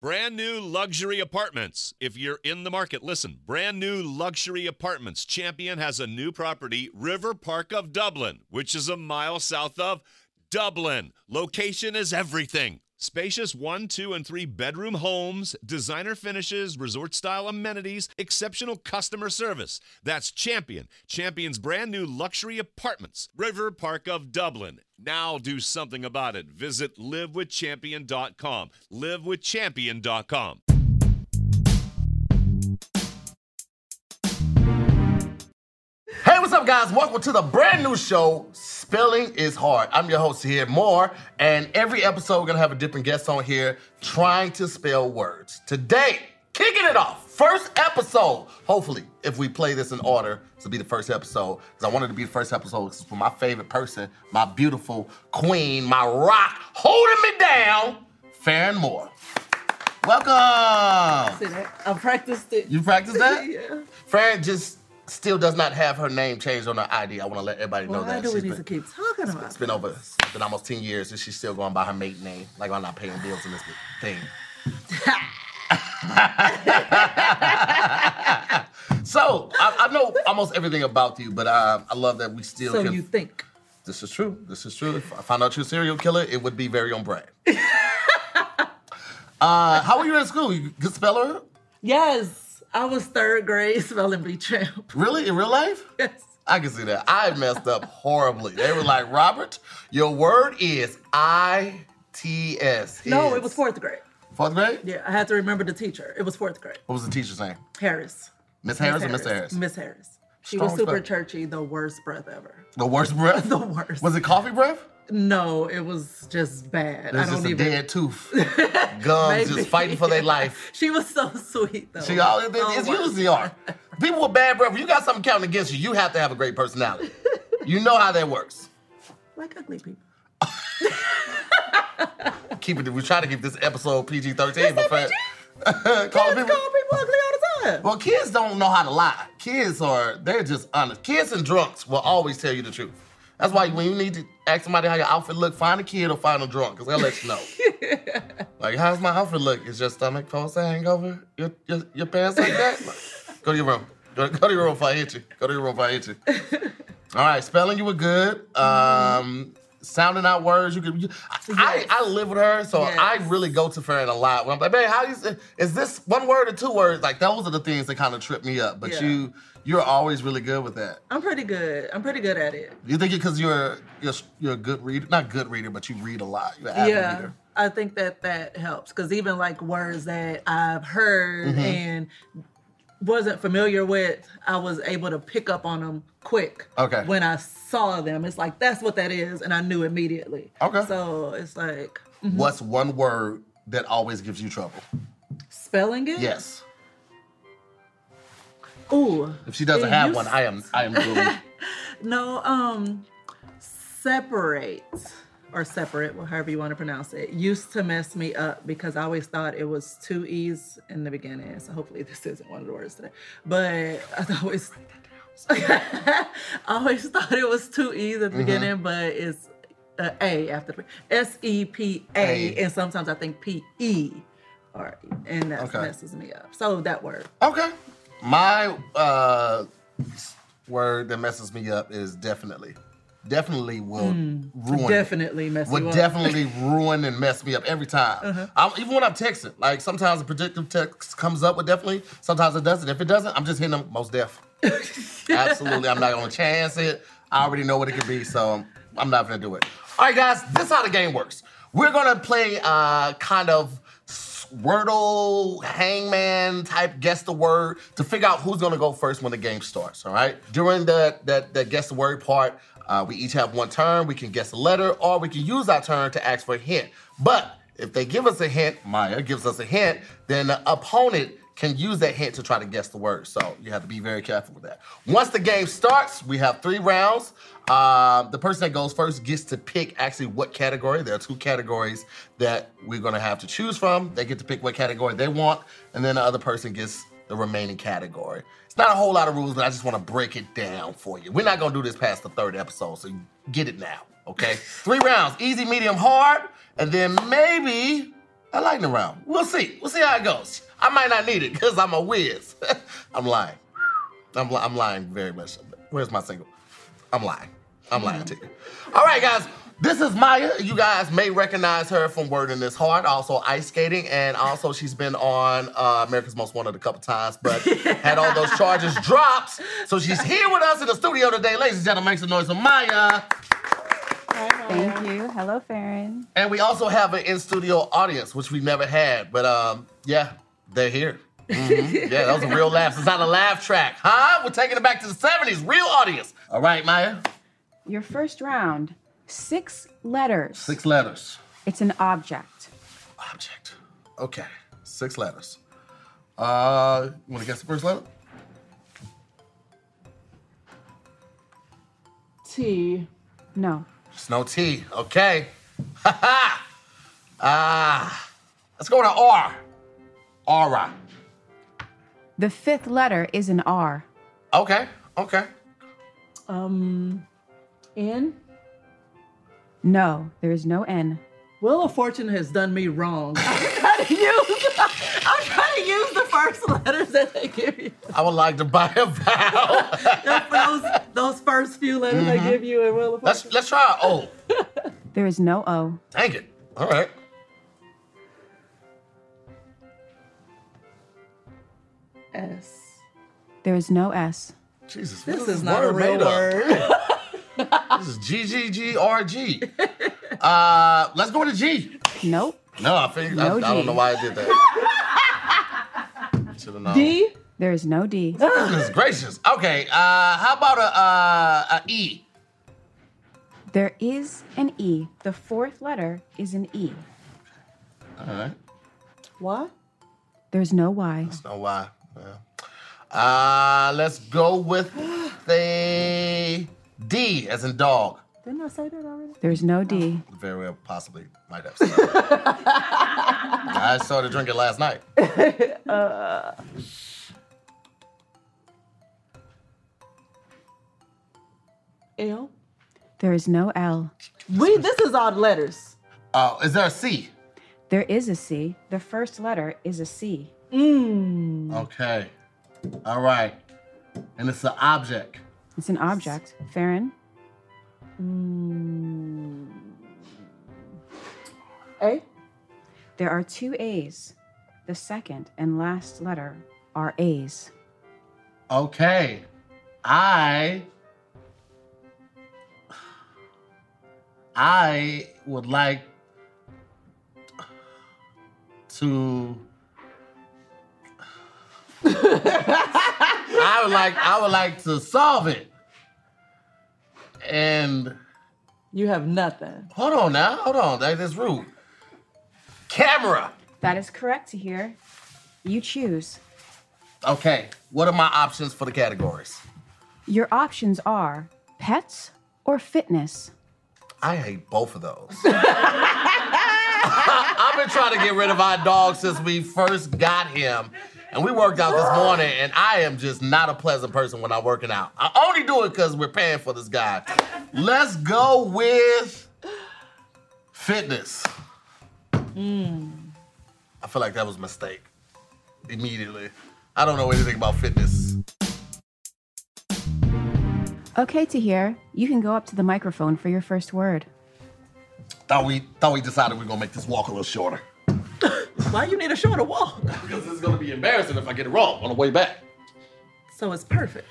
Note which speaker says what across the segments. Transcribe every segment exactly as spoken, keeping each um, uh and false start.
Speaker 1: Brand new luxury apartments. If you're in the market, listen. Brand new luxury apartments. Champion has a new property, River Park of Dublin, which is a mile south of Dublin. Location is everything. Spacious one, two, and three bedroom homes, designer finishes, resort-style amenities, exceptional customer service. That's Champion. Champion's brand new luxury apartments, River Park of Dublin. Now do something about it. Visit live with champion dot com. live with champion dot com.
Speaker 2: Hey, what's up, guys? Welcome to the brand new show, Spelling is Hard. I'm your host here, Moore, and every episode we're gonna have a different guest on here trying to spell words. Today, kicking it off, first episode. Hopefully, if we play this in order, this will be the first episode, because I wanted to be the first episode because for my favorite person, my beautiful queen, my rock, holding me down, Farron Moore. Welcome.
Speaker 3: See that? I practiced it.
Speaker 2: You practiced that?
Speaker 3: Yeah.
Speaker 2: Farron just still does not have her name changed on her I D. I want to let everybody know
Speaker 3: Why
Speaker 2: that.
Speaker 3: do we
Speaker 2: She's
Speaker 3: need
Speaker 2: been-
Speaker 3: to keep talking about
Speaker 2: It's been over, it's been almost ten years and she's still going by her maiden name. Like I'm not paying bills in this thing. So, I, I know almost everything about you, but uh, I love that we still
Speaker 3: So
Speaker 2: can...
Speaker 3: you think?
Speaker 2: This is true. This is true. If I found out you're a serial killer, it would be very on brand. uh, how were you in school? You good speller?
Speaker 3: Yes. I was third grade spelling bee champ.
Speaker 2: Really? In real life?
Speaker 3: Yes.
Speaker 2: I can see that. I messed up horribly. They were like, Robert, your word is I T S.
Speaker 3: No, it was fourth grade.
Speaker 2: Fourth grade?
Speaker 3: Yeah, I had to remember the teacher. It was fourth grade.
Speaker 2: What was the teacher's name?
Speaker 3: Harris.
Speaker 2: Miss Harris or Mister Harris?
Speaker 3: Miss Harris. She
Speaker 2: Strong
Speaker 3: was super
Speaker 2: spell.
Speaker 3: churchy, the worst breath ever.
Speaker 2: The worst breath?
Speaker 3: The worst.
Speaker 2: Was it coffee breath?
Speaker 3: No, it was just bad.
Speaker 2: It was
Speaker 3: I don't
Speaker 2: just a
Speaker 3: even.
Speaker 2: dead tooth. Gums
Speaker 3: Maybe.
Speaker 2: just fighting for their life.
Speaker 3: She was so sweet though.
Speaker 2: She always,
Speaker 3: The
Speaker 2: it's
Speaker 3: worst.
Speaker 2: usually are. People with bad breath, if you got something counting against you, you have to have a great personality. You know how that works.
Speaker 3: Like ugly people.
Speaker 2: Keep it. We try to keep this episode P G thirteen,
Speaker 3: It's
Speaker 2: but
Speaker 3: not
Speaker 2: Fran-
Speaker 3: Kids
Speaker 2: Call
Speaker 3: call
Speaker 2: people.
Speaker 3: people ugly all the time.
Speaker 2: Well, kids don't know how to lie. Kids are, they're just honest. Kids and drunks will always tell you the truth. That's why when you need to ask somebody how your outfit look, find a kid or find a drunk, because they'll let you know. Like, how's my outfit look? Is your stomach supposed to hang over your, your, your pants like that? Like, go to your room. Go, go to your room if I hit you. Go to your room if I hit you. All right, spelling, you were good. Um, sounding out words, you could. You, I,
Speaker 3: Yes.
Speaker 2: I, I live with her, so
Speaker 3: Yes.
Speaker 2: I really go to Farron a lot. When I'm like, man, how do you say, is this one word or two words? Like, those are the things that kind of trip me up. But
Speaker 3: Yeah.
Speaker 2: you, you're always really good with that.
Speaker 3: I'm pretty good. I'm pretty good at it.
Speaker 2: You think it because you're, you're you're a good reader, not good reader, but you read a lot. You're an avid
Speaker 3: Yeah,
Speaker 2: reader.
Speaker 3: I think that that helps because even like words that I've heard
Speaker 2: Mm-hmm.
Speaker 3: and wasn't familiar with, I was able to pick up on them quick.
Speaker 2: Okay.
Speaker 3: When I saw them, it's like that's what that is, and I knew immediately.
Speaker 2: Okay.
Speaker 3: So it's like
Speaker 2: What's one word that always gives you trouble?
Speaker 3: spelling it.
Speaker 2: Yes.
Speaker 3: Ooh.
Speaker 2: If she doesn't
Speaker 3: It
Speaker 2: have
Speaker 3: used-
Speaker 2: one, I am I am doomed.
Speaker 3: No. Um. Separate. Or separate, well, however you want to pronounce it, used to mess me up because I always thought it was two E's in the beginning. So hopefully this isn't one of the words today. But I always, I always thought it was two E's at the beginning, but it's uh, A after the S E P A,
Speaker 2: A.
Speaker 3: and sometimes I think P E, or and that
Speaker 2: Okay.
Speaker 3: messes me up. So that word.
Speaker 2: Okay. My uh, word that messes me up is definitely. Definitely will ruin.
Speaker 3: Definitely mess
Speaker 2: Would
Speaker 3: you up.
Speaker 2: definitely ruin and mess me up every time. I'm, even when I'm texting, like sometimes a predictive text comes up with definitely, sometimes it doesn't. If it doesn't, I'm just hitting them most def. Absolutely, I'm not gonna chance it. I already know what it could be, so I'm not gonna do it. All right, guys, this is how the game works. We're gonna play uh, kind of Wordle, hangman type guess the word to figure out who's gonna go first when the game starts, all right? During the, the, the guess the word part, uh, we each have one turn. We can guess a letter or we can use our turn to ask for a hint. But if they give us a hint, Maya gives us a hint, then the opponent can use that hint to try to guess the word. So you have to be very careful with that. Once the game starts, we have three rounds. Uh, the person that goes first gets to pick actually what category. There are two categories that we're gonna have to choose from. They get to pick what category they want, and then the other person gets the remaining category. It's not a whole lot of rules, but I just wanna break it down for you. We're not gonna do this past the third episode, so get it now, okay? Three rounds, easy, medium, hard, and then maybe A lightning round. We'll see. We'll see how it goes. I might not need it because I'm a whiz. I'm lying. I'm, li- I'm lying very much. Where's my single? I'm lying. I'm lying to you. All right, guys. This is Maya. You guys may recognize her from Word in This Heart, also ice skating, and also she's been on uh, America's Most Wanted a couple times, but had all those charges dropped. So she's here with us in the studio today. Ladies and gentlemen, make some noise for Maya.
Speaker 4: Thank you. Hello, Farron.
Speaker 2: And we also have an in-studio audience, which we never had, but um, yeah, they're here. Mm-hmm. Yeah, that was a real laugh. It's not a laugh track, huh? We're taking it back to the seventies. Real audience. All right, Maya.
Speaker 4: Your first round, six letters.
Speaker 2: Six letters.
Speaker 4: It's an object.
Speaker 2: Object. Okay, six letters. Uh, you want to guess the first letter?
Speaker 3: T.
Speaker 4: No.
Speaker 2: There's no T. Okay. Ha ha. Ah. Let's go to R. Aura.
Speaker 4: The fifth letter is an R.
Speaker 2: Okay. Okay.
Speaker 3: Um, N.
Speaker 4: No, there is no N.
Speaker 3: Wheel of Fortune has done me wrong. I'm trying to use. I'm trying to use the first letters that they give you.
Speaker 2: I would like to buy a vowel.
Speaker 3: those, those first few letters
Speaker 2: Mm-hmm.
Speaker 3: they give you in Wheel of Fortune.
Speaker 2: let's let's try O.
Speaker 4: There is no O.
Speaker 2: Dang it. All right.
Speaker 3: S.
Speaker 4: There is no S.
Speaker 2: Jesus.
Speaker 3: This
Speaker 2: what
Speaker 3: is not a
Speaker 2: word
Speaker 3: real
Speaker 2: made up?
Speaker 3: word.
Speaker 2: This is G G G R G. Uh, let's go to G.
Speaker 4: Nope.
Speaker 2: No, I figured. I,
Speaker 4: No
Speaker 2: I don't
Speaker 4: G.
Speaker 2: know why I did that. Should have known.
Speaker 3: D.
Speaker 4: There is no D.
Speaker 2: Goodness gracious. Okay. Uh, how about a, uh, a E?
Speaker 4: There is an E. The fourth letter is an E.
Speaker 2: All right.
Speaker 3: What?
Speaker 4: There's no Y.
Speaker 2: That's no why. Yeah. Uh, let's go with the D as in dog.
Speaker 3: Didn't I say that already?
Speaker 4: There's no D.
Speaker 2: Very well, possibly might have said that. I started drinking last night.
Speaker 3: uh, L.
Speaker 4: There is no L.
Speaker 3: We. This is all the letters.
Speaker 2: Uh, is there a C?
Speaker 4: There is a C. The first letter is a C.
Speaker 3: Mm.
Speaker 2: Okay. All right. And it's an object.
Speaker 4: It's an object. Farron?
Speaker 3: Mm. A.
Speaker 4: There are two A's. The second and last letter are A's.
Speaker 2: Okay. I I would like to I would like I would like to solve it. And
Speaker 3: You have nothing.
Speaker 2: hold on now, hold on. That is rude. Camera.
Speaker 4: That is correct to hear. You choose.
Speaker 2: Okay. What are my options for the categories?
Speaker 4: Your options are pets or fitness.
Speaker 2: I hate both of those. I've been trying to get rid of our dog since we first got him. And we worked out this morning, and I am just not a pleasant person when I'm working out. I only do it because we're paying for this guy. Let's go with fitness.
Speaker 3: Mm.
Speaker 2: I feel like that was a mistake immediately. I don't know anything about fitness.
Speaker 4: Okay, to hear. You can go up to the microphone for your first word.
Speaker 2: Thought we thought we decided we were gonna make this walk a little shorter.
Speaker 3: Why you need a shorter walk?
Speaker 2: Because it's gonna be embarrassing if I get it wrong on the way back.
Speaker 3: So it's perfect.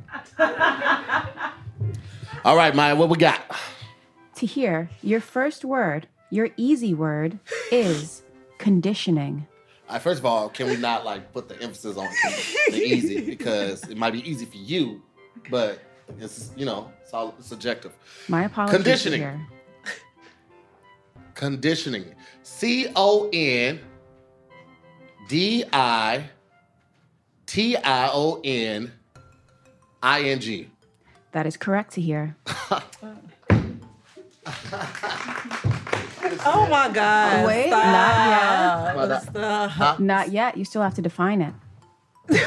Speaker 2: All right, Maya, what we got?
Speaker 4: To hear, your first word, your easy word, is conditioning.
Speaker 2: All right, first of all, can we not like put the emphasis on the easy because it might be easy for you, but it's you know it's all subjective.
Speaker 4: My apologies.
Speaker 2: Conditioning.
Speaker 4: To hear.
Speaker 2: Conditioning. C O N D I T I O N I N G.
Speaker 4: That is correct to hear.
Speaker 3: Oh my God.
Speaker 4: Wait,
Speaker 3: Stop.
Speaker 4: not yet.
Speaker 3: Stop.
Speaker 4: Not yet. You still have to define it.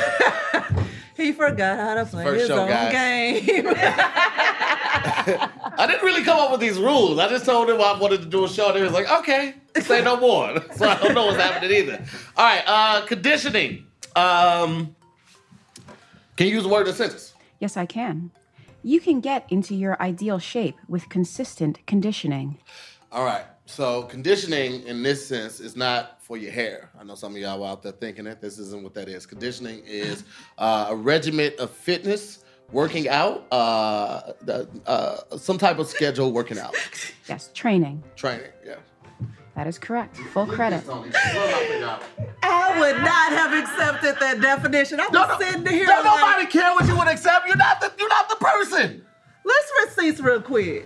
Speaker 3: He forgot how to play
Speaker 2: First
Speaker 3: his
Speaker 2: show,
Speaker 3: own
Speaker 2: guys.
Speaker 3: game.
Speaker 2: I didn't really come up with these rules. I just told them I wanted to do a show. And they was like, okay, say no more. So I don't know what's happening either. All right, uh, conditioning. Um, can you use the word in a sentence?
Speaker 4: Yes, I can. You can get into your ideal shape with consistent conditioning.
Speaker 2: All right. So conditioning in this sense is not for your hair. I know some of y'all out there thinking that this isn't what that is. Conditioning is uh, a regiment of fitness, working out, uh, uh, some type of schedule working out.
Speaker 4: Yes, training.
Speaker 2: Training, yeah.
Speaker 4: That is correct. Full credit.
Speaker 3: I would not have accepted that definition. I was
Speaker 2: No, no,
Speaker 3: sitting here
Speaker 2: don't
Speaker 3: like,
Speaker 2: nobody care what you would accept. You're not the, you're not the person.
Speaker 3: let's receipts real quick.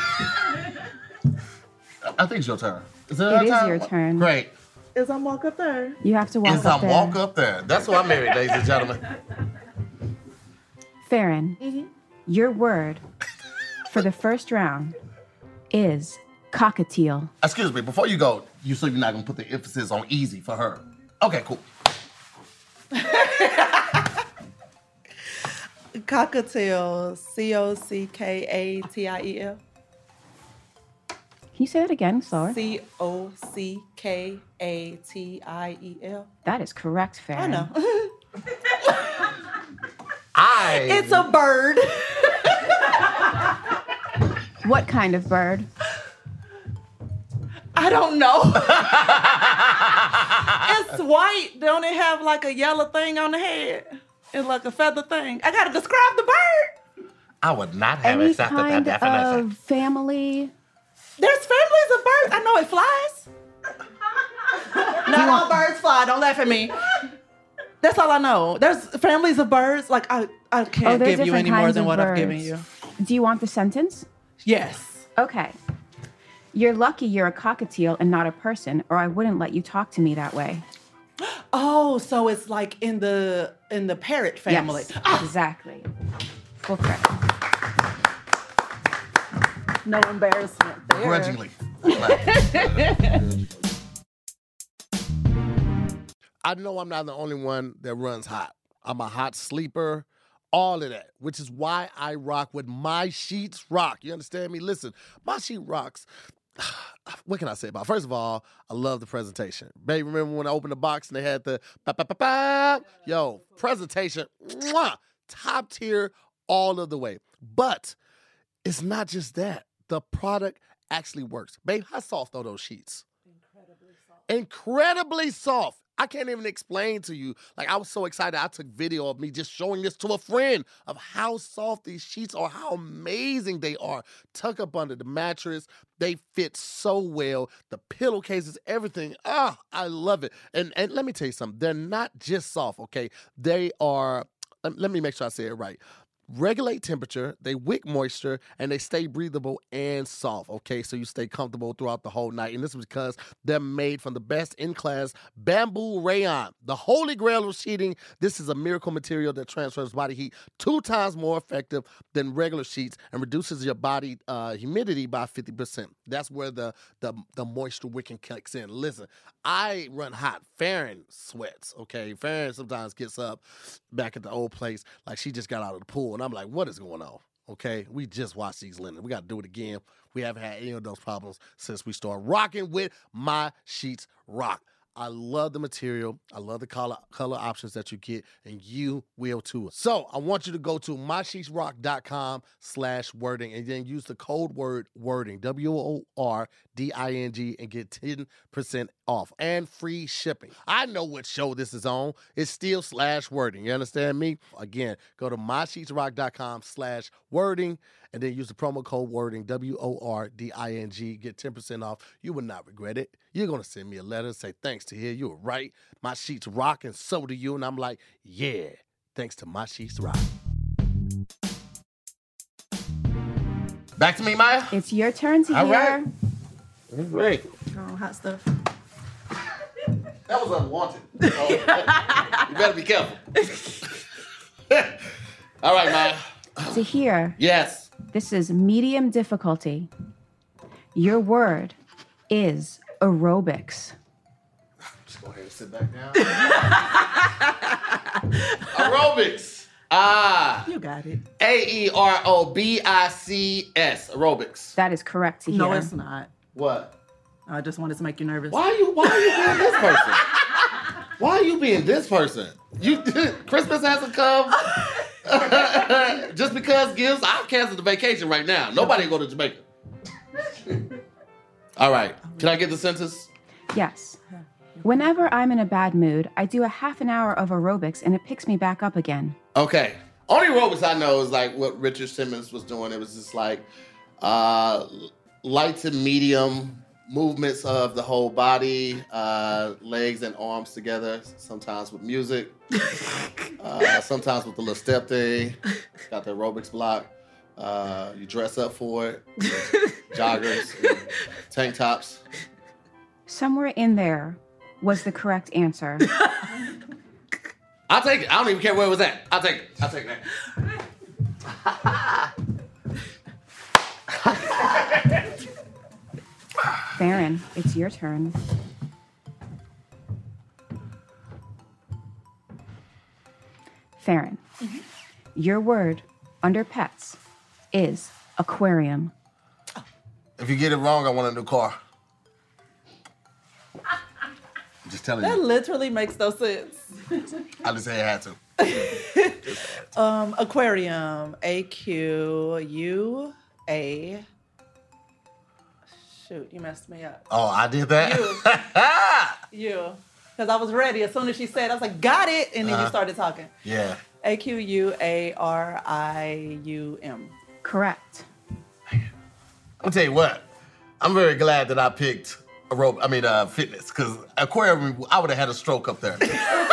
Speaker 2: I think it's your turn. Is it,
Speaker 4: It
Speaker 2: our
Speaker 4: is
Speaker 2: turn?
Speaker 4: your turn.
Speaker 2: Great.
Speaker 3: Is I walk up there?
Speaker 4: You have to walk
Speaker 2: Is
Speaker 4: up
Speaker 2: I
Speaker 4: there.
Speaker 2: walk up there. That's who I married, ladies and gentlemen.
Speaker 4: Farron,
Speaker 3: Mm-hmm.
Speaker 4: your word for the first round is cockatiel.
Speaker 2: Excuse me, before you go, you said you're not gonna put the emphasis on easy for her. Okay, cool.
Speaker 3: Cockatiel, C O C K A T I E L.
Speaker 4: Can you say it again, slower?
Speaker 3: C O C K A T I E L.
Speaker 4: That is correct,
Speaker 3: I
Speaker 4: Farron.
Speaker 3: know.
Speaker 2: I.
Speaker 3: It's a bird.
Speaker 4: What kind of bird?
Speaker 3: I don't know. It's white. Don't it have like a yellow thing on the head? It's like a feather thing. I gotta describe the bird.
Speaker 2: I would not have
Speaker 4: Any
Speaker 2: accepted
Speaker 4: kind
Speaker 2: that definition.
Speaker 4: of family?
Speaker 3: There's families of birds. I know it flies. Not all birds fly. Don't laugh at me. That's all I know. There's families of birds. Like I, I can't
Speaker 4: Oh, there's
Speaker 3: give you
Speaker 4: different
Speaker 3: any more
Speaker 4: kinds
Speaker 3: than
Speaker 4: of
Speaker 3: what I've given
Speaker 4: birds.
Speaker 3: you.
Speaker 4: Do you want the sentence?
Speaker 3: Yes.
Speaker 4: Okay. You're lucky you're a cockatiel and not a person, or I wouldn't let you talk to me that way.
Speaker 3: Oh, so it's like in the in the parrot family.
Speaker 4: Yes, exactly. Full credit.
Speaker 3: No embarrassment there.
Speaker 2: Grudgingly. I know I'm not the only one that runs hot. I'm a hot sleeper, all of that, which is why I rock with My Sheets Rock. You understand me? Listen, My Sheet Rocks. What can I say about it? First of all, I love the presentation. Baby, remember when I opened the box and they had the ba ba ba ba? Yo, presentation, mwah, top tier all of the way. But it's not just that. The product actually works. Babe, how soft are those sheets? Incredibly soft. Incredibly soft. I can't even explain to you. Like, I was so excited. I took video of me just showing this to a friend of how soft these sheets are, how amazing they are. Tuck up under the mattress. They fit so well. The pillowcases, everything. Ah, I love it. And and let me tell you something. They're not just soft, okay? They are, let me make sure I say it right. Regulate temperature, they wick moisture, and they stay breathable and soft, okay? So you stay comfortable throughout the whole night. And this is because they're made from the best in-class bamboo rayon, the holy grail of sheeting. This is a miracle material that transfers body heat two times more effective than regular sheets and reduces your body uh, humidity by fifty percent. That's where the, the, the moisture wicking kicks in. Listen, I run hot. Farron sweats, okay? Farron sometimes gets up back at the old place like she just got out of the pool. And I'm like, what is going on? Okay, we just watched these linen. We got to do it again. We haven't had any of those problems since we started rocking with My Sheets Rock. I love the material. I love the color, color options that you get, and you will too. So I want you to go to mysheetsrock.com slash wording and then use the code word wording, W O R D I N G, and get ten percent off and free shipping. I know what show this is on. It's still slash wording. You understand me? Again, go to mysheetsrock.com slash wording and then use the promo code wording, W O R D I N G. Get ten percent off. You will not regret it. You're going to send me a letter and say, thanks to hear you were right. My sheets rock, and so do you. And I'm like, yeah, thanks to My Sheets Rock. Back to me, Maya.
Speaker 4: It's your turn to
Speaker 2: All
Speaker 4: hear.
Speaker 2: right. Great.
Speaker 3: Oh, hot stuff.
Speaker 2: That was unwanted. So, you better be careful. All right, Maya.
Speaker 4: To hear,
Speaker 2: Yes.
Speaker 4: this is medium difficulty. Your word is aerobics.
Speaker 2: Just go ahead and sit back down. Aerobics. Ah.
Speaker 3: You got it.
Speaker 2: A E R O B I C S. Aerobics.
Speaker 4: That is correct to hear.
Speaker 3: No, it's not.
Speaker 2: What?
Speaker 3: I just wanted to make you nervous.
Speaker 2: Why are you why are you being this person? Why are you being this person? You Christmas hasn't come. Just because gifts, I'll cancel the vacation right now. Nobody go to Jamaica. All right. Can I get the sentence?
Speaker 4: Yes. Whenever I'm in a bad mood, I do a half an hour of aerobics and it picks me back up again.
Speaker 2: Okay. Only aerobics I know is like what Richard Simmons was doing. It was just like uh, light to medium movements of the whole body, uh, legs and arms together, sometimes with music, uh, sometimes with the little step thing. Got the aerobics block. Uh, you dress up for it. Joggers, tank tops.
Speaker 4: Somewhere in there was the correct answer.
Speaker 2: I'll take it. I don't even care where it was at. I'll take it. I'll take that.
Speaker 4: Farron, it's your turn. Farron, mm-hmm. Your word under pets is aquarium.
Speaker 2: If you get it wrong, I want a new car. I'm just telling
Speaker 3: That
Speaker 2: you.
Speaker 3: literally makes no sense.
Speaker 2: I just say I had to.
Speaker 3: um, aquarium. A Q U A. Shoot, you messed me up.
Speaker 2: Oh, I did that?
Speaker 3: You. you. Because I was ready. As soon as she said, I was like, got it. And then uh-huh. you started talking.
Speaker 2: Yeah.
Speaker 3: A Q U A R I U M.
Speaker 4: Correct.
Speaker 2: I'll tell you what. I'm very glad that I picked aerobic, I mean, uh, fitness. Because aquarium, I would have had a stroke up there.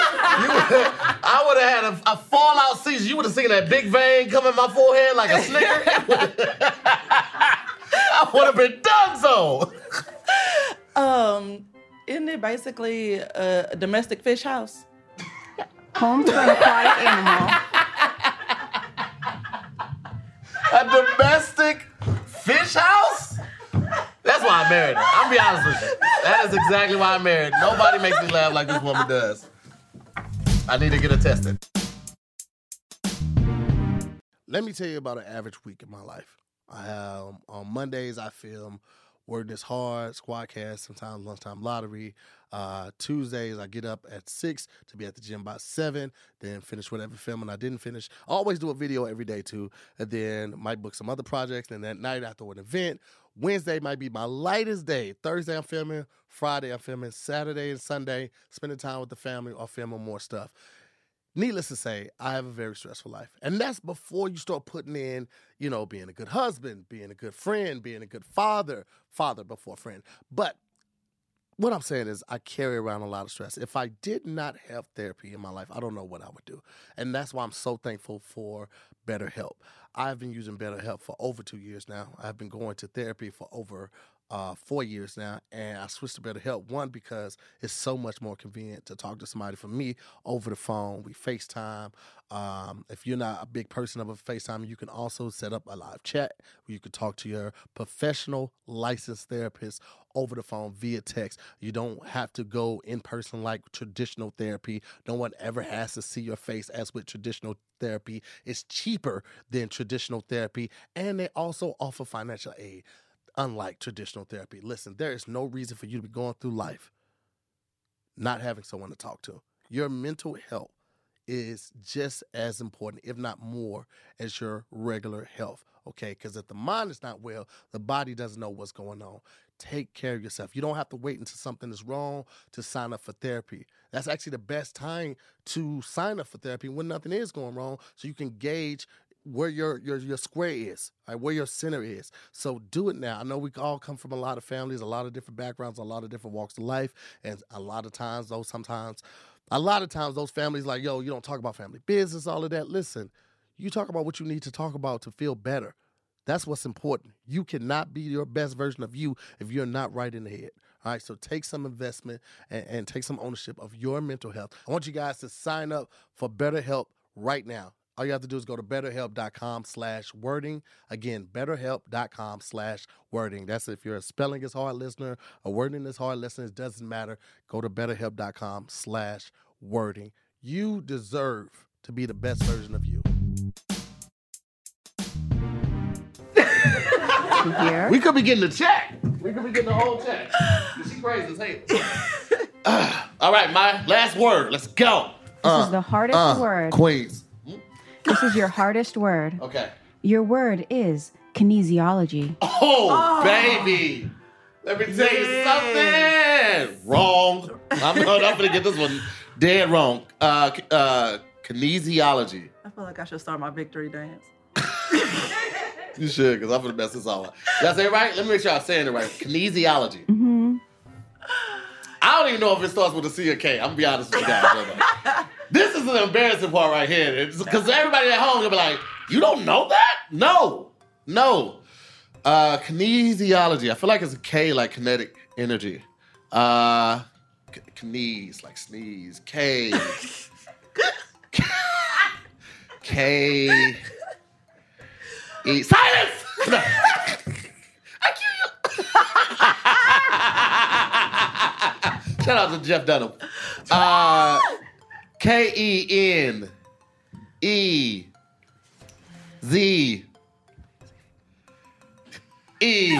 Speaker 2: I would have had a, a fallout season. You would have seen that big vein come in my forehead like a snicker. I would have been done so.
Speaker 3: Um, isn't it basically a, a domestic fish house?
Speaker 4: Home to an aquatic animal.
Speaker 2: A domestic fish house? That's why I married her. I'm gonna be honest with you. That is exactly why I married. Nobody makes me laugh like this woman does. I need to get her tested.
Speaker 5: Let me tell you about an average week in my life. I have, on Mondays, I film Word This Hard, Squadcast, sometimes Lunchtime Lottery. Uh, Tuesdays, I get up at six to be at the gym by seven, then finish whatever filming I didn't finish. I always do a video every day, too, and then might book some other projects, and that night after an event. Wednesday might be my lightest day. Thursday, I'm filming. Friday, I'm filming. Saturday and Sunday, spending time with the family or filming more stuff. Needless to say, I have a very stressful life. And that's before you start putting in, you know, being a good husband, being a good friend, being a good father, father before friend. But what I'm saying is I carry around a lot of stress. If I did not have therapy in my life, I don't know what I would do. And that's why I'm so thankful for BetterHelp. I've been using BetterHelp for over two years now. I've been going to therapy for over Uh, four years now, and I switched to BetterHelp. One, because it's so much more convenient to talk to somebody from me over the phone. We FaceTime. Um, if you're not a big person of a FaceTime, you can also set up a live chat where you can talk to your professional licensed therapist over the phone via text. You don't have to go in person like traditional therapy. No one ever has to see your face as with traditional therapy. It's cheaper than traditional therapy, and they also offer financial aid. Unlike traditional therapy. Listen, there is no reason for you to be going through life not having someone to talk to. Your mental health is just as important, if not more, as your regular health, okay? Because if the mind is not well, the body doesn't know what's going on. Take care of yourself. You don't have to wait until something is wrong to sign up for therapy. That's actually the best time to sign up for therapy, when nothing is going wrong, so you can gauge where your, your your square is, right? Where your center is. So do it now. I know we all come from a lot of families, a lot of different backgrounds, a lot of different walks of life, and a lot of times those sometimes, a lot of times those families like, yo, you don't talk about family business, all of that. Listen, you talk about what you need to talk about to feel better. That's what's important. You cannot be your best version of you if you're not right in the head. All right, so take some investment and, and take some ownership of your mental health. I want you guys to sign up for BetterHelp right now. All you have to do is go to betterhelp.com slash wording. Again, betterhelp.com slash wording. That's if you're a spelling is hard listener, a wording is hard listener, it doesn't matter. Go to betterhelp.com slash wording. You deserve to be the best version of you.
Speaker 4: To hear.
Speaker 2: We could be getting a check. We could be getting the whole check. She crazy as hell. Uh, all right, my last word. Let's go.
Speaker 4: This
Speaker 2: Uh,
Speaker 4: is the hardest
Speaker 2: uh,
Speaker 4: word.
Speaker 2: Queens.
Speaker 4: This is your hardest word.
Speaker 2: Okay.
Speaker 4: Your word is kinesiology.
Speaker 2: Oh,
Speaker 3: Oh.
Speaker 2: baby. Let me tell you something. Wrong. I'm, I'm gonna get this one dead wrong. Uh, uh, kinesiology.
Speaker 3: I feel like I should start my victory dance.
Speaker 2: You should, because I'm gonna mess this all up. Did I say it right? Let me make sure I'm saying it right. Kinesiology.
Speaker 4: Mm-hmm.
Speaker 2: I don't even know if it starts with a C or K. I'm gonna be honest with you guys. This is the embarrassing part right here. Because everybody at home will be like, you don't know that? No. No. Uh, kinesiology. I feel like it's a K, like kinetic energy. Uh, k- knees, like sneeze. K. K. E. Silence! I kill you. Shout out to Jeff Dunham. Uh, K E N E Z E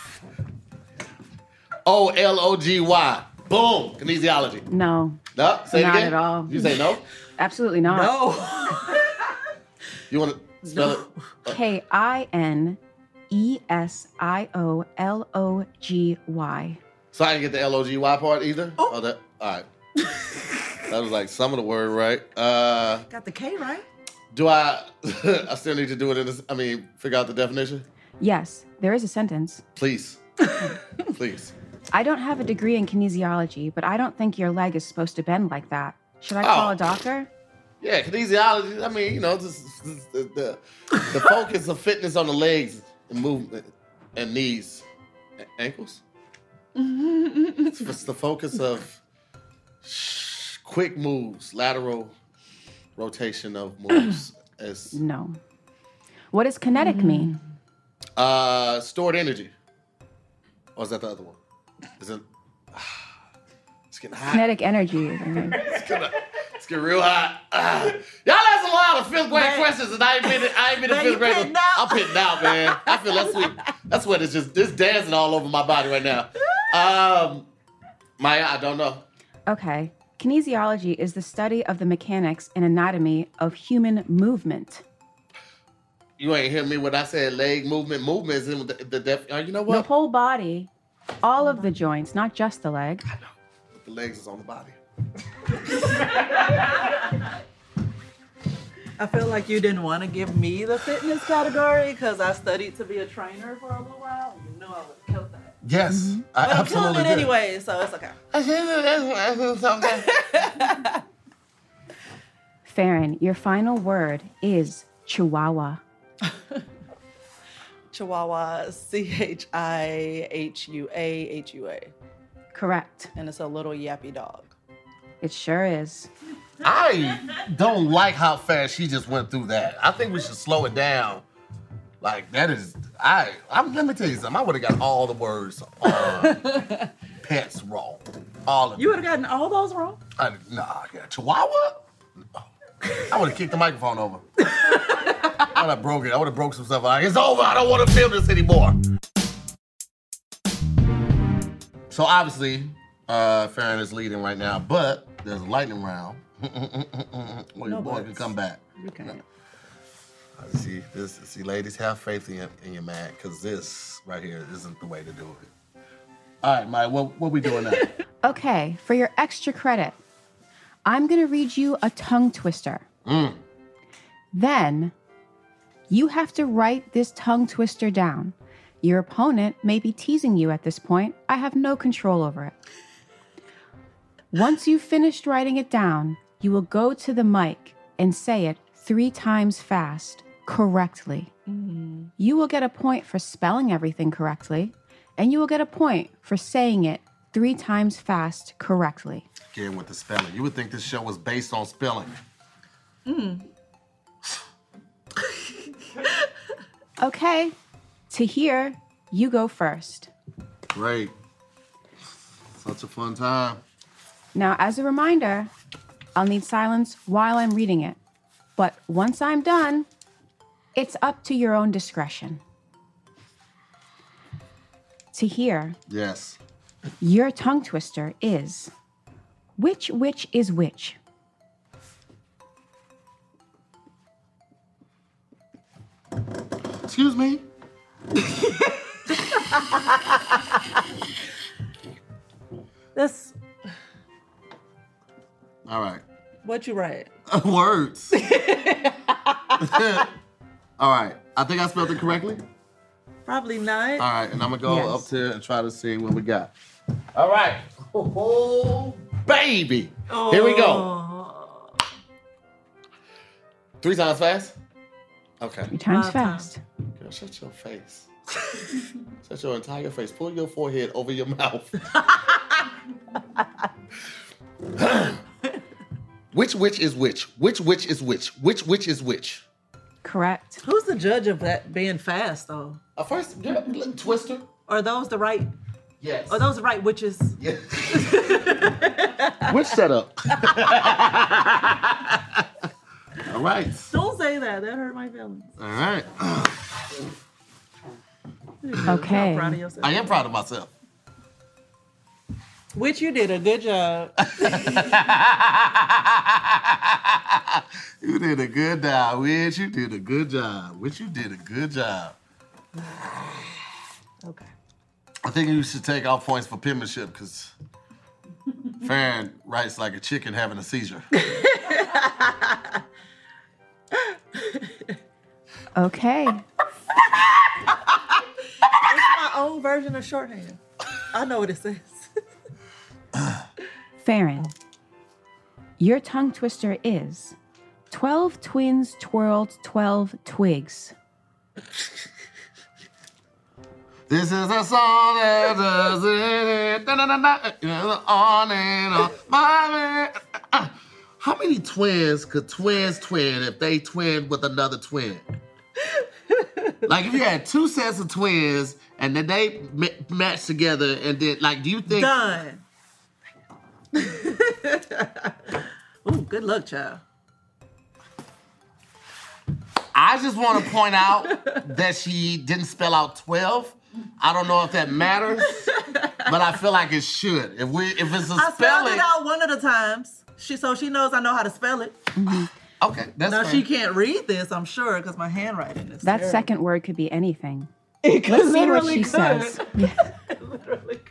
Speaker 2: O L O G Y. Boom. Kinesiology.
Speaker 4: No,
Speaker 2: No? Say it
Speaker 4: Not
Speaker 2: again?
Speaker 4: at all.
Speaker 2: You say no?
Speaker 4: absolutely not.
Speaker 3: No.
Speaker 2: You want to spell it?
Speaker 4: K I N E S I O L O G Y.
Speaker 2: So I didn't get the L O G Y part either? Oh, that, all right. That was like some of the word, right? Uh,
Speaker 3: Got the K right.
Speaker 2: do I, I still need to do it in this, I mean, figure out the definition?
Speaker 4: Yes, there is a sentence.
Speaker 2: Please. Please.
Speaker 4: I don't have a degree in kinesiology, but I don't think your leg is supposed to bend like that. Should I call
Speaker 2: Oh.
Speaker 4: a doctor?
Speaker 2: Yeah, kinesiology, I mean, you know, just, just the, the, the focus of fitness on the legs and movement and knees. A- ankles? It's it's the focus of sh- quick moves, lateral rotation of moves. as
Speaker 4: No. What does kinetic mean?
Speaker 2: uh, stored energy. Or is that the other one? Is it? It's getting hot.
Speaker 4: Kinetic energy. I mean.
Speaker 2: It's getting, it's getting real hot. Ah. Y'all asked a lot of fifth grade
Speaker 3: Man.
Speaker 2: questions, and I ain't been, I ain't been in
Speaker 3: Man,
Speaker 2: fifth
Speaker 3: you
Speaker 2: grade.
Speaker 3: pitting out.
Speaker 2: I'm pitting out, man. I feel that's sweet. That's what it's just. It's dancing all over my body right now. Um, Maya, I don't know.
Speaker 4: Okay. Kinesiology is the study of the mechanics and anatomy of human movement.
Speaker 2: You ain't hear me when I said leg movement. Movement is in the, the def. Uh, you know
Speaker 4: The
Speaker 2: what?
Speaker 4: whole body, all of the joints, not just the leg.
Speaker 2: I know. But the legs is on the body.
Speaker 3: I feel like you didn't want to give me the fitness category because I studied to be a trainer for a little while. You know I would have killed that.
Speaker 2: Yes, I
Speaker 3: But I'm
Speaker 2: absolutely
Speaker 3: killing it
Speaker 2: did.
Speaker 3: anyway, so it's okay.
Speaker 4: Farron, your final word is chihuahua.
Speaker 3: Chihuahua, C H I H U A H U A.
Speaker 4: Correct.
Speaker 3: And it's a little yappy dog.
Speaker 4: It sure is.
Speaker 2: I don't like how fast she just went through that. I think we should slow it down. Like that is, I. I'm. Let me tell you something. I would have got all the words on pets wrong. All of
Speaker 3: You
Speaker 2: them.
Speaker 3: would have gotten all those wrong?
Speaker 2: I, nah, yeah. Chihuahua. No. I would have kicked the microphone over. I would have broke it. I would have broke some stuff. Like it's over. I don't want to film this anymore. So obviously, uh, Farron is leading right now, but there's a lightning round. Well, your
Speaker 3: No
Speaker 2: boy
Speaker 3: buts.
Speaker 2: can come back.
Speaker 3: You can't.
Speaker 2: I See this. See, ladies, have faith in your, in your man, because this right here isn't the way to do it. All right, Maya, what what we doing now?
Speaker 4: Okay, for your extra credit, I'm going to read you a tongue twister.
Speaker 2: Mm.
Speaker 4: Then you have to write this tongue twister down. Your opponent may be teasing you at this point. I have no control over it. Once you've finished writing it down, you will go to the mic and say it three times fast, correctly. You will get a point for spelling everything correctly, and you will get a point for saying it three times fast correctly.
Speaker 2: Again with the spelling. You would think this show was based on spelling.
Speaker 4: Okay, Tahir, you go first.
Speaker 2: Great. Such a fun time.
Speaker 4: Now, as a reminder, I'll need silence while I'm reading it. But once I'm done, it's up to your own discretion. to hear.
Speaker 2: Yes.
Speaker 4: Your tongue twister is which which is which?
Speaker 2: Excuse me?
Speaker 3: That's
Speaker 2: All right.
Speaker 3: what you write.
Speaker 2: Words. All right. I think I spelled it correctly.
Speaker 3: Probably not.
Speaker 2: All right, and I'm gonna go
Speaker 4: Yes.
Speaker 2: up there and try to see what we got. All right. Oh, baby. Here we go.
Speaker 3: Oh.
Speaker 2: Three times fast? Okay.
Speaker 4: Three times
Speaker 3: Five
Speaker 4: fast.
Speaker 2: Girl, shut your face. Shut your entire face. Pull your forehead over your mouth. Which which is which? Which which is which? Which which is which?
Speaker 4: Correct.
Speaker 3: Who's the judge of that being fast though?
Speaker 2: Uh, first, yeah, look, Twister.
Speaker 3: Are those the right?
Speaker 2: Yes.
Speaker 3: Are those the right witches?
Speaker 2: Yeah. Which setup? All right.
Speaker 3: Don't say that. That hurt my feelings.
Speaker 2: All right.
Speaker 4: Okay.
Speaker 3: I'm proud of yourself.
Speaker 2: I am proud of myself.
Speaker 3: Which you did a good job.
Speaker 2: You did a good job, Which you did a good job. Which you did a good job.
Speaker 3: Okay.
Speaker 2: I think you should take off points for penmanship because Farron writes like a chicken having a seizure.
Speaker 4: Okay.
Speaker 3: It's my own version of shorthand. I know what it says.
Speaker 4: Farron, your tongue twister is twelve twins twirled twelve twigs.
Speaker 2: This is a song that does it. Da-da-da-da. On and on. My man. How many twins could twins twin if they twinned with another twin? Like if you had two sets of twins and then they ma- matched together and then, like, do you think?
Speaker 3: Done. Ooh, good luck, child.
Speaker 2: I just want to point out that she didn't spell out twelve. I don't know if that matters, but I feel like it should. If we, if it's a
Speaker 3: I spelled
Speaker 2: spelling,
Speaker 3: it out one of the times. She so she knows I know how to spell it.
Speaker 2: okay, that's
Speaker 3: Now
Speaker 2: fair.
Speaker 3: she can't read this, I'm sure, because my handwriting is
Speaker 4: That
Speaker 3: terrible.
Speaker 4: second word could be anything.
Speaker 3: It could
Speaker 4: Let's see what
Speaker 3: literally
Speaker 4: she
Speaker 3: could.
Speaker 4: says. Yeah.
Speaker 3: It literally could.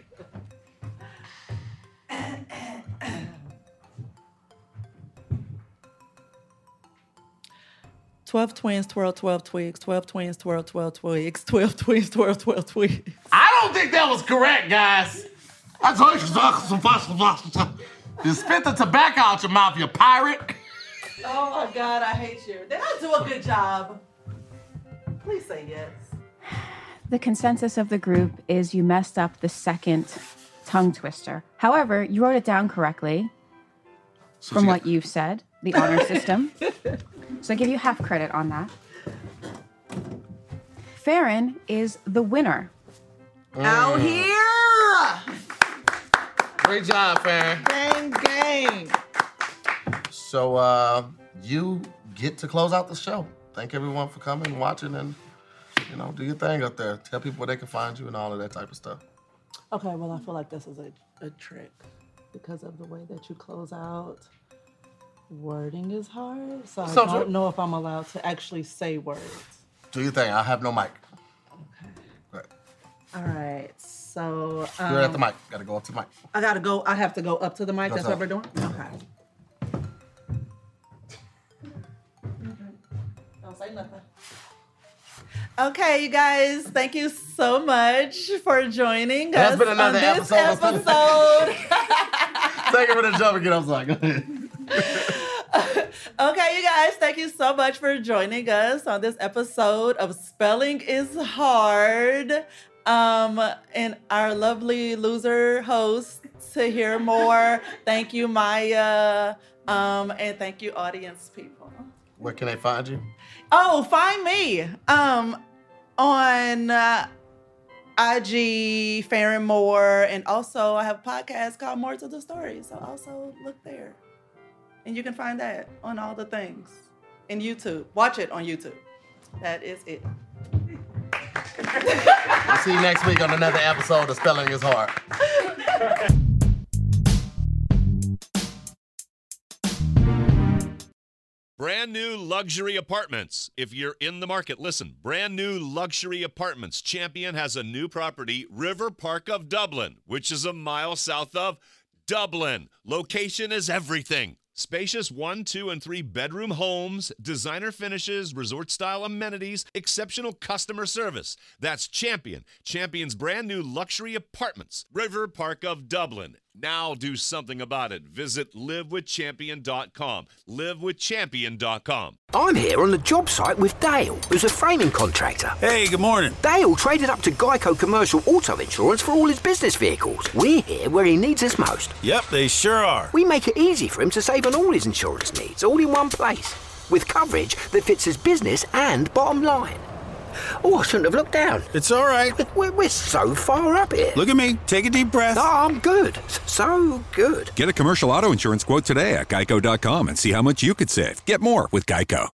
Speaker 3: Twelve twins twirl twelve twigs. Twelve twins twirl twelve twigs. Twelve twins twirl twelve twigs.
Speaker 2: I don't think that was correct, guys. I told you, you spit the tobacco out your mouth, you pirate.
Speaker 3: Oh my God, I hate you. Did I do a good job? Please say yes.
Speaker 4: The consensus of the group is you messed up the second tongue twister. However, you wrote it down correctly
Speaker 2: So
Speaker 4: from
Speaker 2: she
Speaker 4: what
Speaker 2: got-
Speaker 4: you've said, the honor system. So I give you half credit on that. Farron is the winner.
Speaker 3: Out here.
Speaker 2: Great job, Farron.
Speaker 3: Gang, gang.
Speaker 2: So uh, you get to close out the show. Thank everyone for coming and watching, and you know, do your thing up there. Tell people where they can find you and all of that type of stuff.
Speaker 3: Okay, well, I feel like this is a, a trick because of the way that you close out. Wording is hard, so I
Speaker 2: So
Speaker 3: don't
Speaker 2: true.
Speaker 3: know if I'm allowed to actually say words.
Speaker 2: Do your thing. I have no mic.
Speaker 3: Okay.
Speaker 2: Right.
Speaker 3: All right. So um,
Speaker 2: You're at the mic. Got to go up to the mic.
Speaker 3: I gotta go. I have to go up to the mic.
Speaker 2: That's
Speaker 3: That's what
Speaker 2: up.
Speaker 3: we're doing. Okay. Don't say nothing. Okay, you guys, thank you so much for joining
Speaker 2: That's
Speaker 3: us
Speaker 2: been another
Speaker 3: on this
Speaker 2: episode of-
Speaker 3: episode.
Speaker 2: Thank you for the jump again. I'm sorry. Go ahead.
Speaker 3: Okay, you guys, thank you so much for joining us on this episode of Spelling is Hard. Um, and our lovely loser host to hear more. Thank you, Maya. Um, and thank you, audience people.
Speaker 2: Where can they find you?
Speaker 3: Oh, find me um, on uh, I G, Farron Moore, and also I have a podcast called More to the Story. So also look there. And you can find that on all the things. In YouTube. Watch it on YouTube. That is it.
Speaker 2: That's see you next week on another episode of Spelling is Hard.
Speaker 1: Brand new luxury apartments. If you're in the market, listen. Brand new luxury apartments. Champion has a new property, River Park of Dublin, which is a mile south of Dublin. Location is everything. Spacious one, two, and three bedroom homes, designer finishes, resort-style amenities, exceptional customer service. That's Champion. Champion's brand new luxury apartments, River Park of Dublin. Now do something about it. Visit live with champion dot com. live with champion dot com.
Speaker 6: I'm here on the job site with Dale, who's a framing contractor.
Speaker 7: Hey, good morning.
Speaker 6: Dale traded up to Geico Commercial Auto Insurance for all his business vehicles. We're here where he needs us most.
Speaker 7: Yep, they sure are.
Speaker 6: We make it easy for him to save on all his insurance needs, all in one place, with coverage that fits his business and bottom line. Oh, I shouldn't have looked down.
Speaker 7: It's all right.
Speaker 6: We're, we're so far up here.
Speaker 7: Look at me. Take a deep breath.
Speaker 6: Oh, I'm good. So good.
Speaker 8: Get a commercial auto insurance quote today at geico dot com and see how much you could save. Get more with Geico.